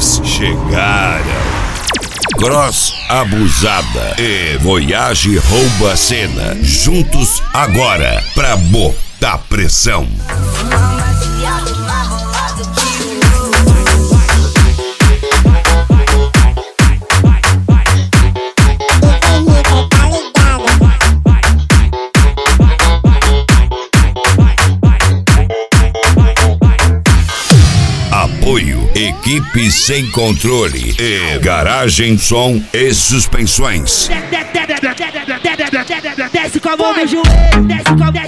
Eles chegaram. Cross Abusada e Voyage Rouba Cena. Juntos agora pra botar pressão. Apoio, equipe sem controle e garagem, som e suspensões. Desce com a mão no joelho, desce com a mão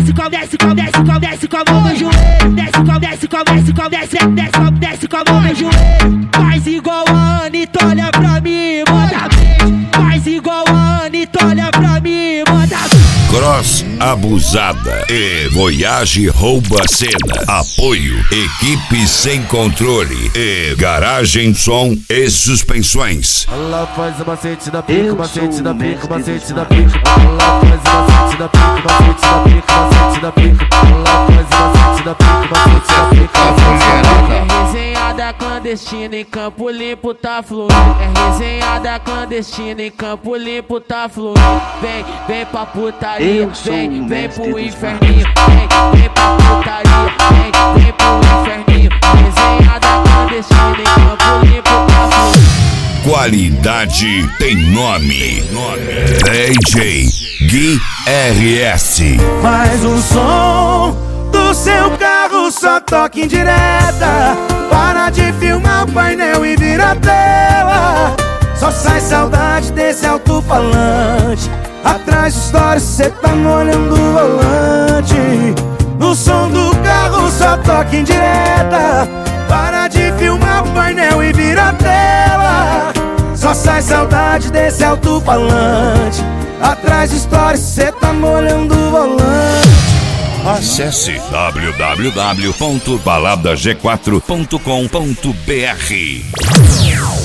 no joelho, desce com a mão no joelho. Faz igual a Anitta, olha pra mim, manda bem. Faz igual a Anitta, olha pra mim, manda bem. Cross Abusada e Voyage Rouba Cena. Apoio, equipe sem controle e garagem, som e suspensões. Ela faz o macete da pica, macete da pica, macete da pica. Ela faz o macete da pica, macete da pica, macete da pica. Ela faz o macete da pica, macete da pica. É resenhada clandestina em Campo Limpo, tá fluindo. É resenhada clandestina em Campo Limpo, tá fluindo. Vem pra putaria, vem pro inferninho. Vem pra putaria, vem pro inferninho. Resenhada clandestina em Campo Limpo, tá fluindo. Qualidade tem nome. DJ Gui RS. Faz o som do seu carro, só toque indireta. Para de filmar o painel e vira a tela. Só sai saudade desse alto-falante. Atrás de história cê tá molhando o volante. No som do carro só toque indireta. Para de filmar o painel e vira a tela. Só sai saudade desse alto-falante. Atrás de história cê tá molhando o volante. Acesse www.baladag4.com.br.